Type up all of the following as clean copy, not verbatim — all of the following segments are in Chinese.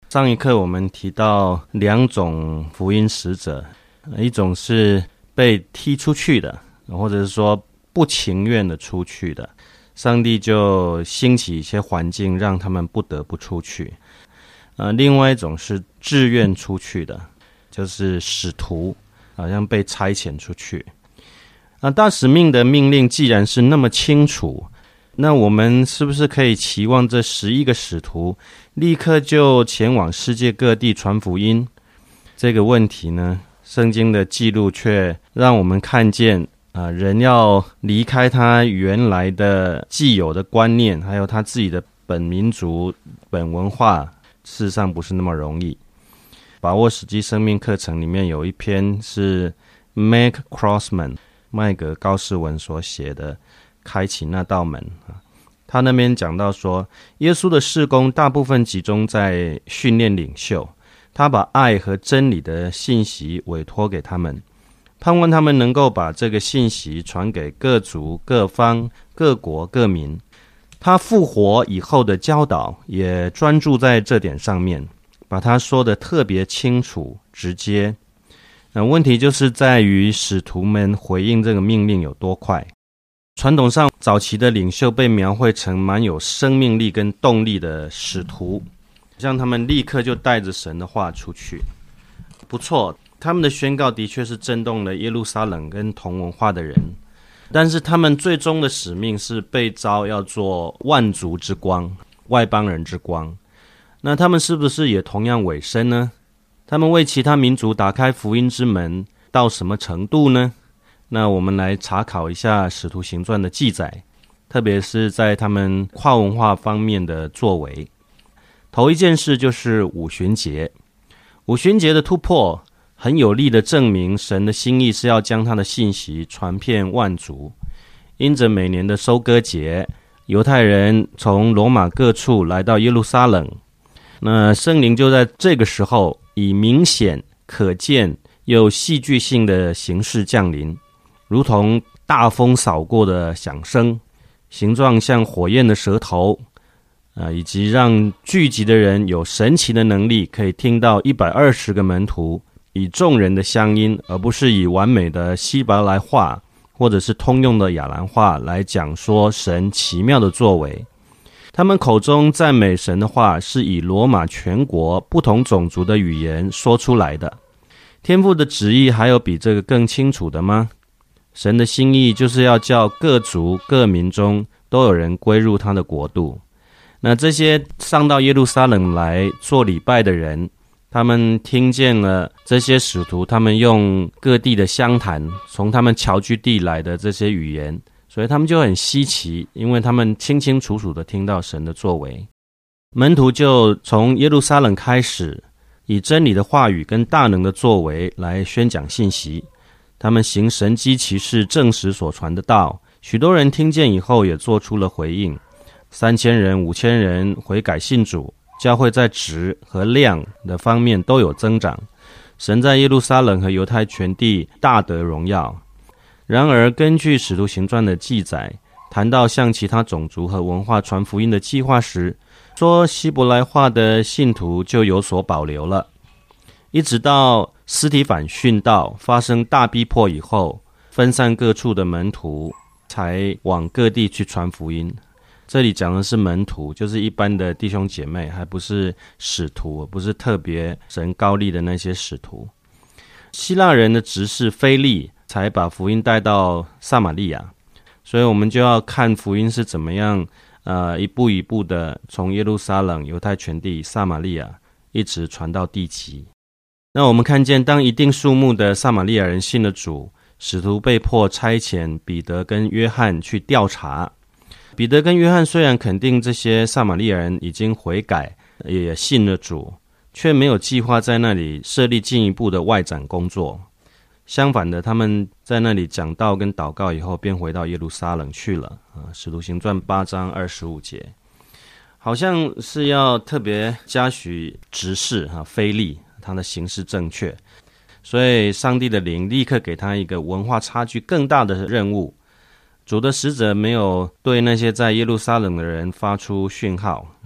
上一课我们提到两种福音使者，一种是被踢出去的，或者是说不情愿的出去的，上帝就兴起一些环境让他们不得不出去。另外一种是自愿出去的，就是使徒好像被差遣出去。大使命的命令既然是那么清楚，那我们是不是可以期望这11个使徒立刻就前往世界各地传福音？这个问题呢，圣经的记录却让我们看见人要离开他原来的既有的观念，还有他自己的本民族、本文化，事实上不是那么容易。把握实际生命课程里面有一篇是 Mac Crossman 麦格高士文所写的开启那道门。他那边讲到说，耶稣的事工大部分集中在训练领袖，他把爱和真理的信息委托给他们，盼望他们能够把这个信息传给各族、各方、各国、各民。他复活以后的教导也专注在这点上面，把他说得特别清楚直接。问题就是在于使徒们回应这个命令有多快。传统上早期的领袖被描绘成蛮有生命力跟动力的使徒，像他们立刻就带着神的话出去。不错，他们的宣告的确是震动了耶路撒冷跟同文化的人，但是他们最终的使命是被召要做万族之光，外邦人之光。那他们是不是也同样委身呢？他们为其他民族打开福音之门到什么程度呢？那我们来查考一下使徒行传的记载，特别是在他们跨文化方面的作为。头一件事就是五旬节。五旬节的突破很有力的证明神的心意是要将他的信息传遍万族。因着每年的收割节，犹太人从罗马各处来到耶路撒冷，那圣灵就在这个时候以明显、可见又戏剧性的形式降临，如同大风扫过的响声，形状像火焰的舌头，以及让聚集的人有神奇的能力，可以听到120个门徒以众人的乡音，而不是以完美的希伯来话或者是通用的亚兰话来讲说神奇妙的作为。他们口中赞美神的话是以罗马全国不同种族的语言说出来的。天父的旨意还有比这个更清楚的吗？神的心意就是要叫各族各民中都有人归入他的国度。那这些上到耶路撒冷来做礼拜的人，他们听见了这些使徒他们用各地的乡谈，从他们侨居地来的这些语言，所以他们就很稀奇，因为他们清清楚楚地听到神的作为。门徒就从耶路撒冷开始，以真理的话语跟大能的作为来宣讲信息。他们行神迹奇事，证实所传的道，许多人听见以后也做出了回应，3000人、5000人悔改信主，教会在质和量的方面都有增长。神在耶路撒冷和犹太全地大得荣耀。然而根据使徒行传的记载，谈到向其他种族和文化传福音的计划时，说希伯来话的信徒就有所保留了。一直到司提反殉道发生大逼迫以后，分散各处的门徒才往各地去传福音。这里讲的是门徒，就是一般的弟兄姐妹，还不是使徒，不是特别神高立的那些使徒。希腊人的执事腓利才把福音带到撒玛利亚，所以我们就要看福音是怎么样一步一步的从耶路撒冷、犹太全地、撒玛利亚一直传到地极。那我们看见当一定数目的撒玛利亚人信了主，使徒被迫差遣彼得跟约翰去调查。彼得跟约翰虽然肯定这些撒玛利亚人已经悔改，也信了主，却没有计划在那里设立进一步的外展工作。相反的，他们在那里讲道跟祷告以后，便回到耶路撒冷去了。使徒行传8章25节，好像是要特别嘉许执事腓利，他的行事正确，所以上帝的灵立刻给他一个文化差距更大的任务。主的使者没有对那些在耶路撒冷的人发出讯号，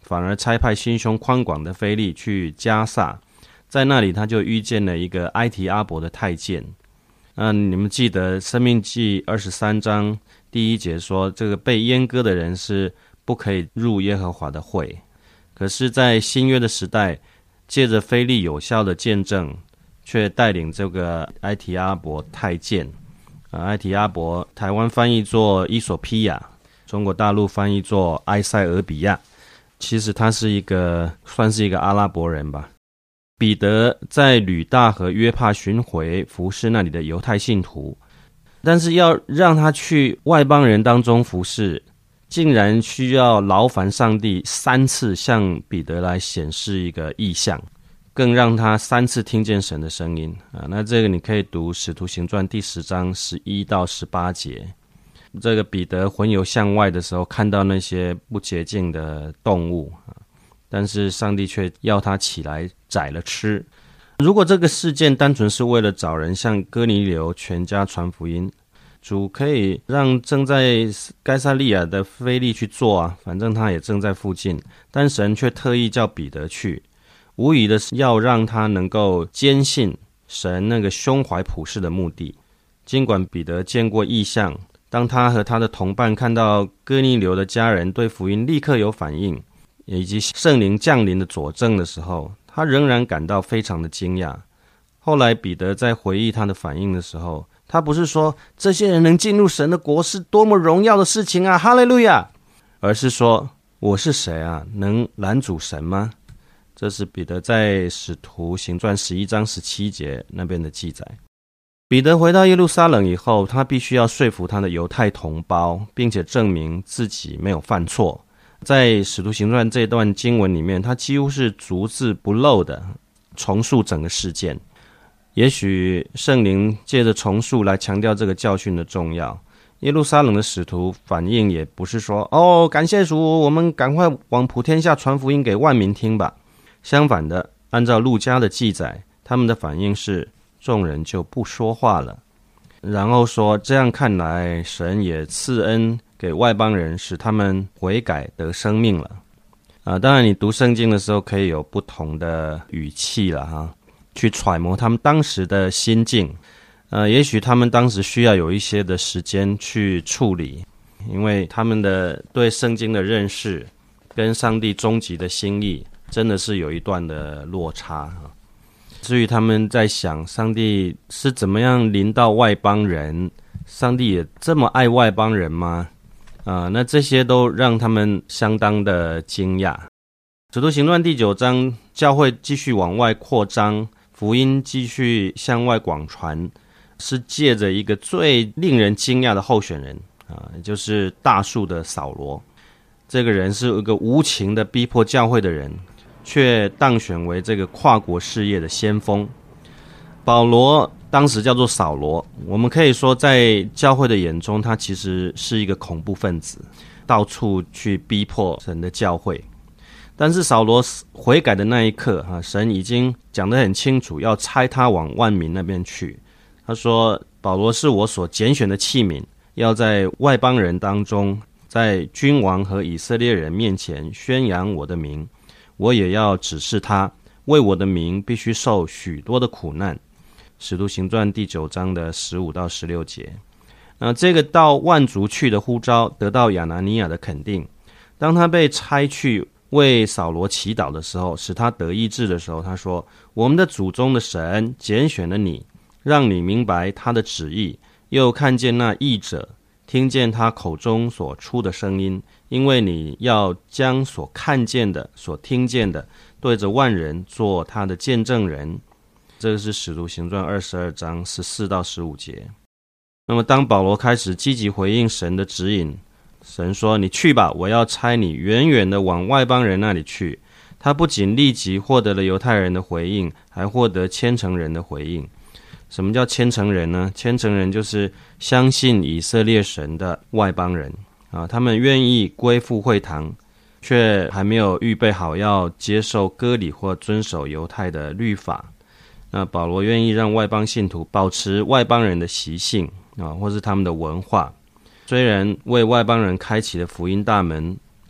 反而差派心胸宽广的腓力去加萨，在那里他就遇见了一个埃提阿伯的太监。你们记得申命记23章第1节说，这个被阉割的人是不可以入耶和华的会。可是在新约的时代，借着腓力有效的见证，却带领这个埃提阿伯太监，埃提阿伯台湾翻译作伊索匹亚，中国大陆翻译作埃塞俄比亚，其实他是算是一个阿拉伯人吧。彼得在吕大和约帕巡回服侍那里的犹太信徒，但是要让他去外邦人当中服侍，竟然需要劳烦上帝3次向彼得来显示一个异象，更让他3次听见神的声音那这个你可以读使徒行传第10章11到18节。这个彼得魂游向外的时候，看到那些不洁净的动物但是上帝却要他起来宰了吃。如果这个事件单纯是为了找人向哥尼流全家传福音，主可以让正在该撒利亚的腓力去做反正他也正在附近，但神却特意叫彼得去，无疑的是要让他能够坚信神那个胸怀普世的目的。尽管彼得见过异象，当他和他的同伴看到哥尼流的家人对福音立刻有反应，以及圣灵降临的佐证的时候，他仍然感到非常的惊讶。后来彼得在回忆他的反应的时候，他不是说这些人能进入神的国是多么荣耀的事情哈利路亚，而是说我是谁能拦阻神吗？这是彼得在使徒行传11章17节那边的记载。彼得回到耶路撒冷以后，他必须要说服他的犹太同胞，并且证明自己没有犯错。在使徒行传这段经文里面，他几乎是逐字不漏的重述整个事件。也许圣灵借着重述来强调这个教训的重要。耶路撒冷的使徒反应也不是说感谢主，我们赶快往普天下传福音给万民听吧。相反的，按照路加的记载，他们的反应是众人就不说话了，然后说这样看来神也赐恩给外邦人，使他们悔改得生命了当然你读圣经的时候可以有不同的语气了去揣摩他们当时的心境也许他们当时需要有一些的时间去处理，因为他们的对圣经的认识跟上帝终极的心意真的是有一段的落差至于他们在想上帝是怎么样临到外邦人，上帝也这么爱外邦人吗那这些都让他们相当的惊讶。使徒行传第9章，教会继续往外扩张，福音继续向外广传，是借着一个最令人惊讶的候选人也就是大数的扫罗。这个人是一个无情的逼迫教会的人，却当选为这个跨国事业的先锋。保罗当时叫做扫罗，我们可以说在教会的眼中，他其实是一个恐怖分子，到处去逼迫神的教会。但是扫罗悔改的那一刻神已经讲得很清楚，要差他往万民那边去。他说保罗是我所拣选的器皿，要在外邦人当中，在君王和以色列人面前宣扬我的名，我也要指示他为我的名必须受许多的苦难。使徒行传第9章的15到16节。这个到万族去的呼召得到亚拿尼亚的肯定。当他被差去为扫罗祈祷的时候，使他得医治的时候，他说我们的祖宗的神拣选了你，让你明白他的旨意，又看见那义者，听见他口中所出的声音，因为你要将所看见的所听见的对着万人做他的见证人。这个是使徒行传22章14到15节。那么当保罗开始积极回应神的指引，神说你去吧，我要差你远远的往外邦人那里去。他不仅立即获得了犹太人的回应，还获得虔诚人的回应。什么叫虔诚人呢？虔诚人就是相信以色列神的外邦人他们愿意归附会堂，却还没有预备好要接受割礼或遵守犹太的律法。那保罗愿意让外邦信徒保持外邦人的习性或是他们的文化，虽然为外邦人开启了福音大门，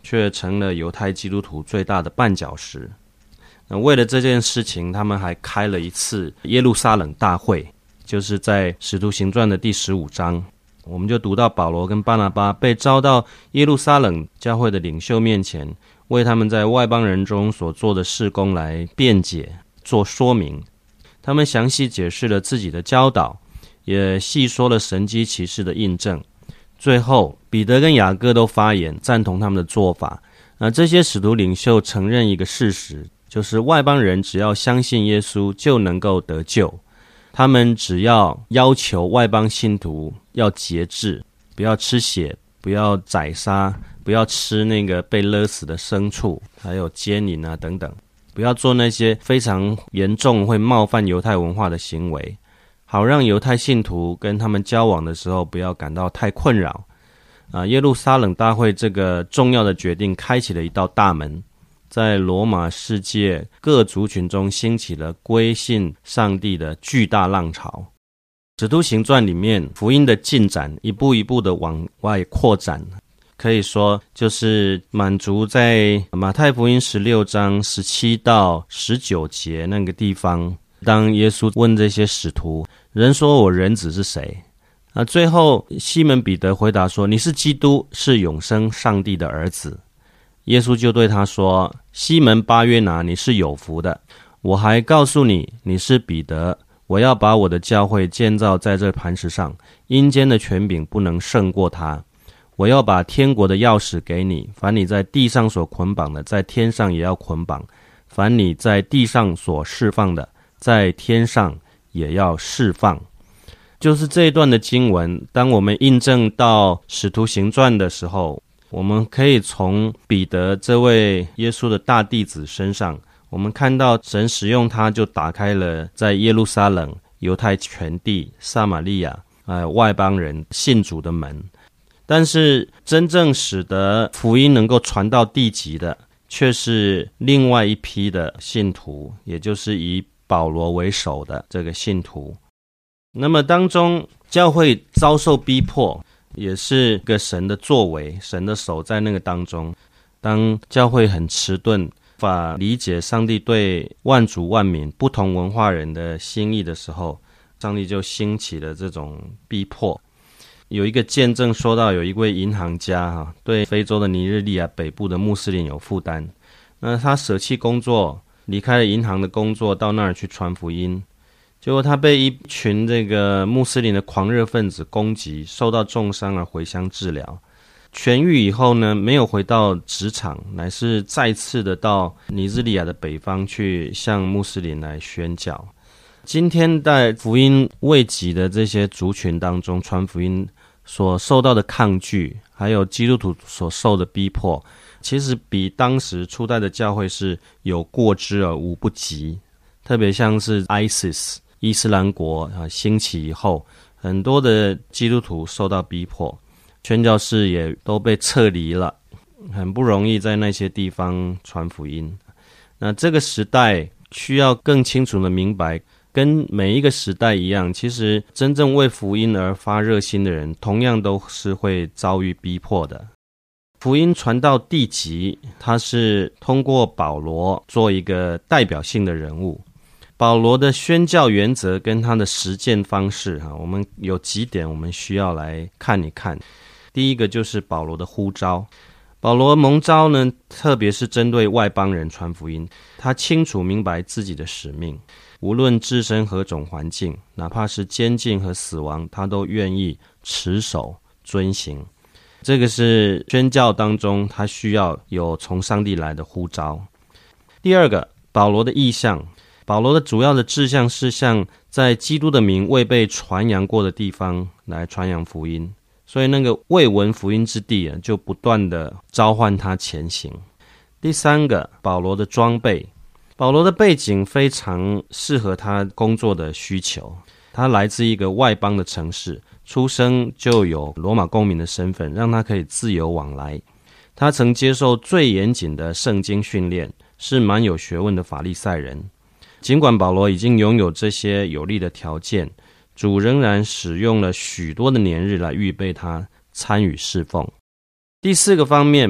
却成了犹太基督徒最大的绊脚石。为了这件事情，他们还开了一次耶路撒冷大会，就是在使徒行传的第15章，我们就读到保罗跟巴拿巴被召到耶路撒冷教会的领袖面前，为他们在外邦人中所做的事工来辩解做说明。他们详细解释了自己的教导，也细说了神迹奇事的印证。最后彼得跟雅各都发言赞同他们的做法。这些使徒领袖承认一个事实，就是外邦人只要相信耶稣就能够得救。他们只要求外邦信徒要节制，不要吃血，不要宰杀，不要吃那个被勒死的牲畜，还有奸淫等等，不要做那些非常严重会冒犯犹太文化的行为，好让犹太信徒跟他们交往的时候不要感到太困扰。耶路撒冷大会这个重要的决定开启了一道大门，在罗马世界各族群中兴起了归信上帝的巨大浪潮。使徒行传里面福音的进展一步一步的往外扩展，可以说就是满足在马太福音16章17到19节那个地方，当耶稣问这些使徒，人说我人子是谁？最后西门彼得回答说，你是基督，是永生上帝的儿子。耶稣就对他说，西门巴约拿，你是有福的，我还告诉你，你是彼得，我要把我的教会建造在这磐石上，阴间的权柄不能胜过它。我要把天国的钥匙给你，凡你在地上所捆绑的，在天上也要捆绑，凡你在地上所释放的，在天上也要释放。就是这一段的经文，当我们印证到使徒行传的时候，我们可以从彼得这位耶稣的大弟子身上，我们看到神使用他就打开了在耶路撒冷、犹太全地、撒玛利亚外邦人信主的门。但是真正使得福音能够传到地极的，却是另外一批的信徒，也就是以保罗为首的这个信徒。那么当中教会遭受逼迫，也是个神的作为，神的手在那个当中。当教会很迟钝，无法理解上帝对万族万民不同文化人的心意的时候，上帝就兴起了这种逼迫。有一个见证说到，有一位银行家对非洲的尼日利亚北部的穆斯林有负担，那他舍弃工作，离开了银行的工作，到那儿去传福音。结果他被一群这个穆斯林的狂热分子攻击，受到重伤而回乡治疗。痊愈以后呢，没有回到职场，乃是再次的到尼日利亚的北方去向穆斯林来宣教。今天在福音未及的这些族群当中，传福音所受到的抗拒，还有基督徒所受的逼迫，其实比当时初代的教会是有过之而无不及。特别像是 ISIS 伊斯兰国兴起以后，很多的基督徒受到逼迫，宣教士也都被撤离了，很不容易在那些地方传福音。那这个时代需要更清楚的明白，跟每一个时代一样，其实真正为福音而发热心的人，同样都是会遭遇逼迫的。福音传到地极，它是通过保罗做一个代表性的人物。保罗的宣教原则跟他的实践方式，我们有几点我们需要来看一看。第一个就是保罗的呼召。保罗蒙召呢，特别是针对外邦人传福音，他清楚明白自己的使命，无论置身何种环境，哪怕是监禁和死亡，他都愿意持守遵行。这个是宣教当中他需要有从上帝来的呼召。第二个，保罗的意向。保罗的主要的志向是向在基督的名未被传扬过的地方来传扬福音，所以那个未闻福音之地就不断的召唤他前行。第三个，保罗的装备。保罗的背景非常适合他工作的需求，他来自一个外邦的城市，出生就有罗马公民的身份，让他可以自由往来。他曾接受最严谨的圣经训练，是蛮有学问的法利赛人。尽管保罗已经拥有这些有利的条件，主仍然使用了许多的年日来预备他参与侍奉。第四个方面，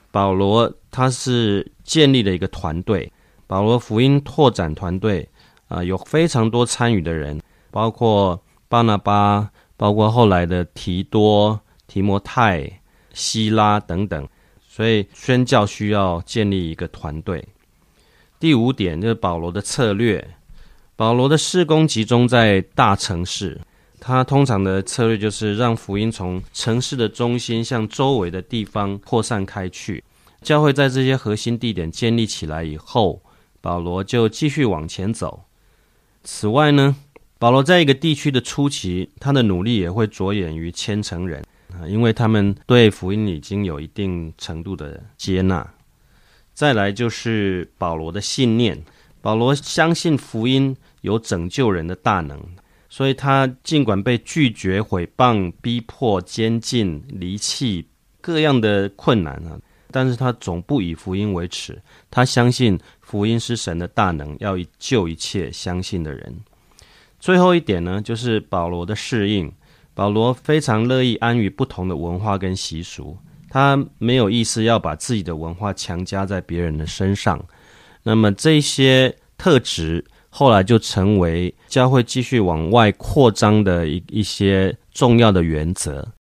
保罗他是建立了一个团队，保罗福音拓展团队有非常多参与的人，包括巴拿巴，包括后来的提多、提摩太、希拉等等，所以宣教需要建立一个团队。第5点就是保罗的策略，保罗的事工集中在大城市，他通常的策略就是让福音从城市的中心向周围的地方扩散开去。教会在这些核心地点建立起来以后，保罗就继续往前走。此外呢，保罗在一个地区的初期，他的努力也会着眼于虔诚人，因为他们对福音已经有一定程度的接纳。再来就是保罗的信念，保罗相信福音有拯救人的大能，所以他尽管被拒绝、毁谤、逼迫、监禁、离弃各样的困难但是他总不以福音为耻，他相信福音是神的大能，要救一切相信的人。最后一点呢，就是保罗的适应。保罗非常乐意安于不同的文化跟习俗，他没有意思要把自己的文化强加在别人的身上。那么这些特质后来就成为教会继续往外扩张的一些重要的原则。